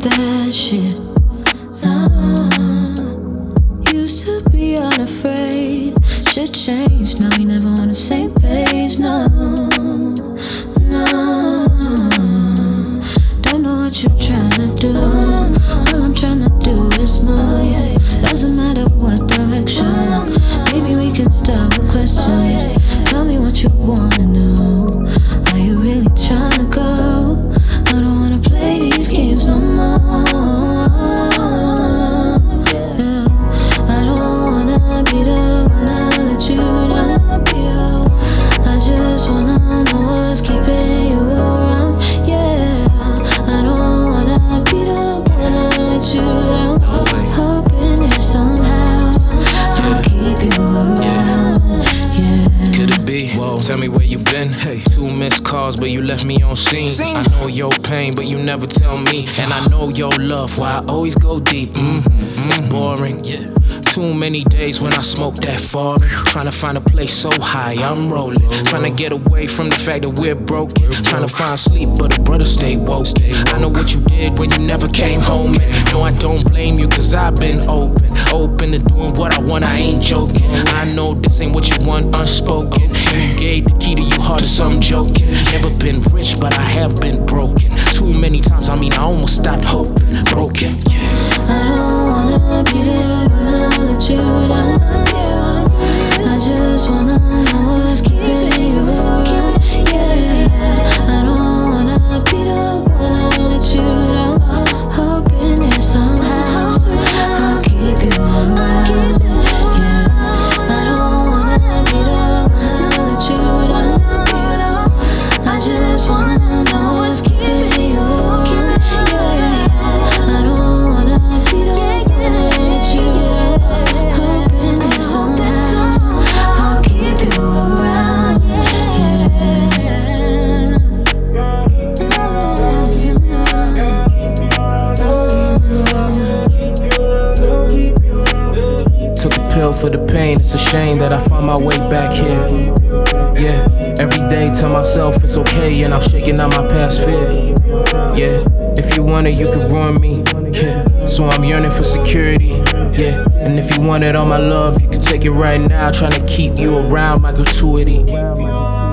that shit. Nah, used to be unafraid. Shit changed, now we never on the same page. No, no. Don't know what you tryna do. All I'm tryna do is move. Doesn't matter what direction. Maybe we can start with questions. Tell me what you wanna know. Are you really tryna go? I don't wanna play these games no more. Yeah. I don't wanna be the one to let you down. I just wanna know what's keeping you around. Yeah. I don't wanna be the one to let you down. Hoping it somehow can keep you around. Yeah. Could it be? Whoa. Tell me where you been. Hey. 2 missed calls, but you left me on scene. I know your pain, but you never tell me. And I know your love, why I always go deep. It's boring. Yeah. Too many days when I smoke that far. Trying to find a place so high, I'm rolling. Trying to get away from the fact that we're broken. Trying to find sleep, but a brother stay woke. I know what you did when you never came home. And no, I don't blame you, cause I've been open to doing what I want, I ain't joking. I know this ain't what you want unspoken. You gave the key to your heart to some joking. Never been rich, but I have been broken. Too many times, I almost stopped hoping. Broken, yeah. I don't wanna be there when I let you down. I just wanna know what's keeping you around. Yeah, I don't wanna be the one to let you down. Hoping that somehow I'll keep you around. Yeah, I don't wanna be the one to let you down. I just wanna know what's keeping you around. Yeah, I don't wanna be the one to let you down. Hoping that somehow I'll keep you around. Took a pill for the pain, it's a shame that I found my way back here. Yeah, every day tell myself it's okay and I'm shaking out my past fear. Yeah, if you want it, you can ruin me. Yeah, so I'm yearning for security. Yeah, and if you wanted all my love, you can take it right now. Trying to keep you around my gratuity.